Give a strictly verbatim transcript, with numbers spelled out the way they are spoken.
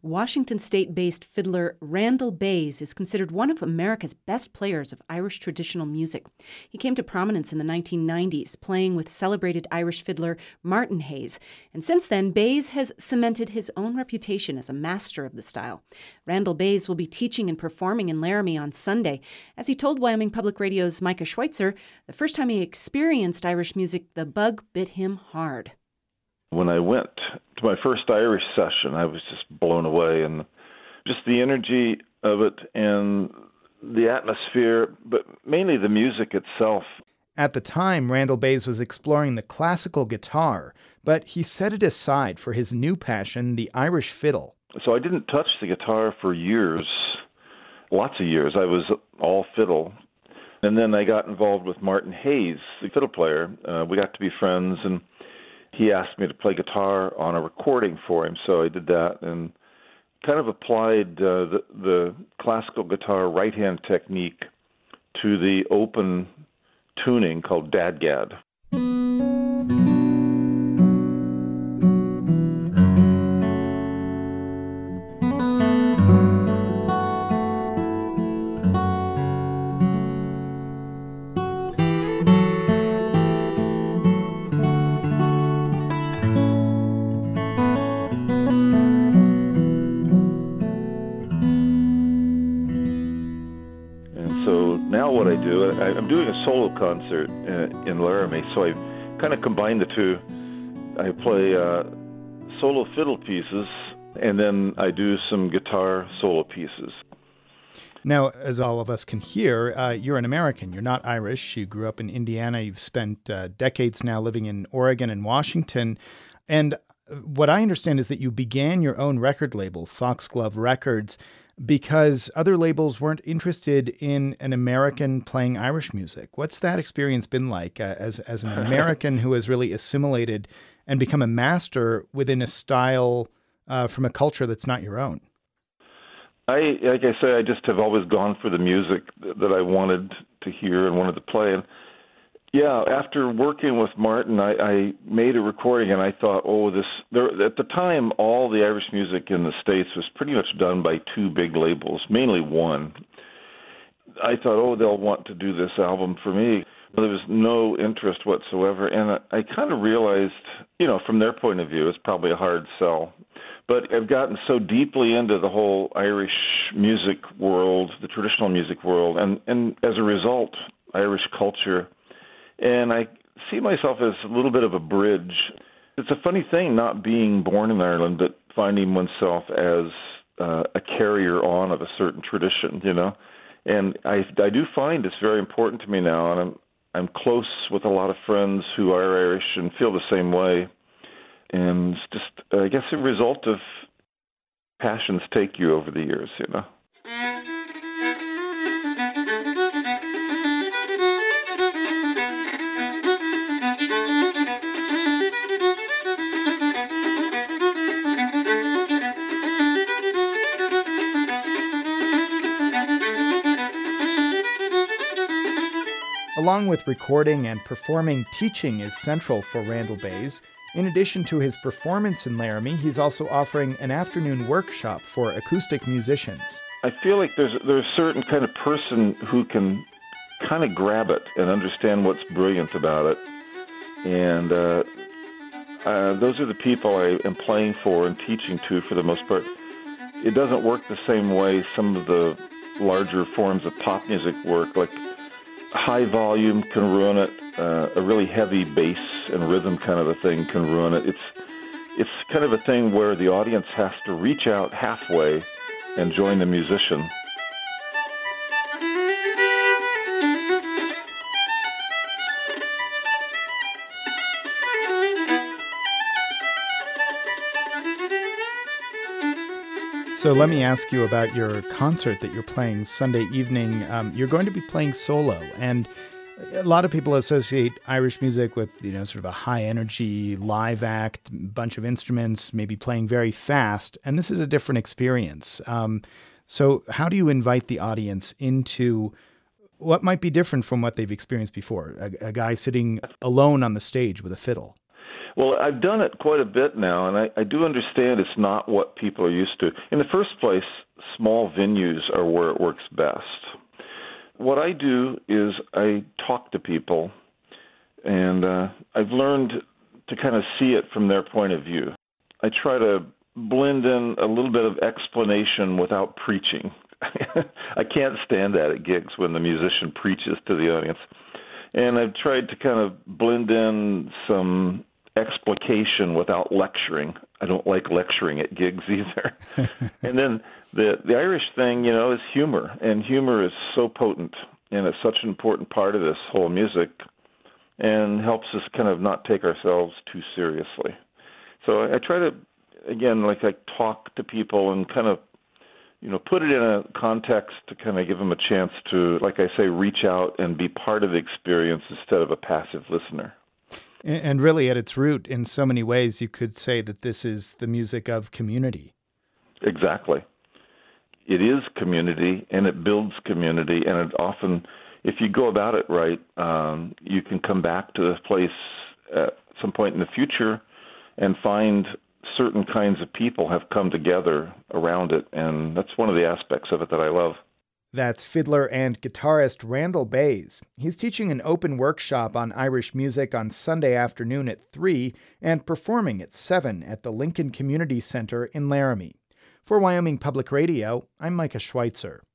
Washington State-based fiddler Randall Bays is considered one of America's best players of Irish traditional music. He came to prominence in the nineteen nineties, playing with celebrated Irish fiddler Martin Hayes. And since then, Bays has cemented his own reputation as a master of the style. Randall Bays will be teaching and performing in Laramie on Sunday. As he told Wyoming Public Radio's Micah Schweitzer, the first time he experienced Irish music, the bug bit him hard. When I went to my first Irish session, I was just blown away, and just the energy of it and the atmosphere, but mainly the music itself. At the time, Randall Bays was exploring the classical guitar, but he set it aside for his new passion, the Irish fiddle. So I didn't touch the guitar for years, lots of years. I was all fiddle. And then I got involved with Martin Hayes, the fiddle player. Uh, we got to be friends, and he asked me to play guitar on a recording for him, so I did that and kind of applied uh, the, the classical guitar right-hand technique to the open tuning called dadgad. Now what I do, I, I'm doing a solo concert uh, in Laramie, so I kind of combine the two. I play uh, solo fiddle pieces, and then I do some guitar solo pieces. Now, as all of us can hear, uh, you're an American. You're not Irish. You grew up in Indiana. You've spent uh, decades now living in Oregon and Washington. And what I understand is that you began your own record label, Foxglove Records, because other labels weren't interested in an American playing Irish music. What's that experience been like uh, as as an American who has really assimilated and become a master within a style uh, from a culture that's not your own? I, like I say, I just have always gone for the music that I wanted to hear and wanted to play. And yeah, after working with Martin, I, I made a recording, and I thought, oh, this. There, at the time, all the Irish music in the States was pretty much done by two big labels, mainly one. I thought, oh, they'll want to do this album for me. There was no interest whatsoever, and I, I kind of realized, you know, from their point of view, it's probably a hard sell. But I've gotten so deeply into the whole Irish music world, the traditional music world, and, and as a result, Irish culture. And I see myself as a little bit of a bridge. It's a funny thing not being born in Ireland, but finding oneself as uh, a carrier on of a certain tradition, you know. And I, I do find it's very important to me now, and I'm I'm close with a lot of friends who are Irish and feel the same way. And it's just, I guess, a result of passions take you over the years, you know. Along with recording and performing, teaching is central for Randall Bays. In addition to his performance in Laramie, he's also offering an afternoon workshop for acoustic musicians. I feel like there's there's a certain kind of person who can kind of grab it and understand what's brilliant about it. And uh, uh, those are the people I am playing for and teaching to for the most part. It doesn't work the same way some of the larger forms of pop music work, like high volume can ruin it. Uh, a really heavy bass and rhythm kind of a thing can ruin it. It's it's kind of a thing where the audience has to reach out halfway and join the musician. So let me ask you about your concert that you're playing Sunday evening. Um, you're going to be playing solo, and a lot of people associate Irish music with, you know, sort of a high-energy live act, bunch of instruments, maybe playing very fast, and this is a different experience. Um, so how do you invite the audience into what might be different from what they've experienced before? A, a guy sitting alone on the stage with a fiddle. Well, I've done it quite a bit now, and I, I do understand it's not what people are used to. In the first place, small venues are where it works best. What I do is I talk to people, and uh, I've learned to kind of see it from their point of view. I try to blend in a little bit of explanation without preaching. I can't stand that at gigs when the musician preaches to the audience. And I've tried to kind of blend in some explication without lecturing. I don't like lecturing at gigs either. And then the the Irish thing, you know, is humor, and humor is so potent, and it's such an important part of this whole music, and helps us kind of not take ourselves too seriously. So I, I try to, again, like I talk to people and kind of, you know, put it in a context to kind of give them a chance to, like I say, reach out and be part of the experience instead of a passive listener. And really, at its root, in so many ways, you could say that this is the music of community. Exactly. It is community, and it builds community, and it often, if you go about it right, um, you can come back to this place at some point in the future and find certain kinds of people have come together around it, and that's one of the aspects of it that I love. That's fiddler and guitarist Randall Bays. He's teaching an open workshop on Irish music on Sunday afternoon at three and performing at seven at the Lincoln Community Center in Laramie. For Wyoming Public Radio, I'm Micah Schweitzer.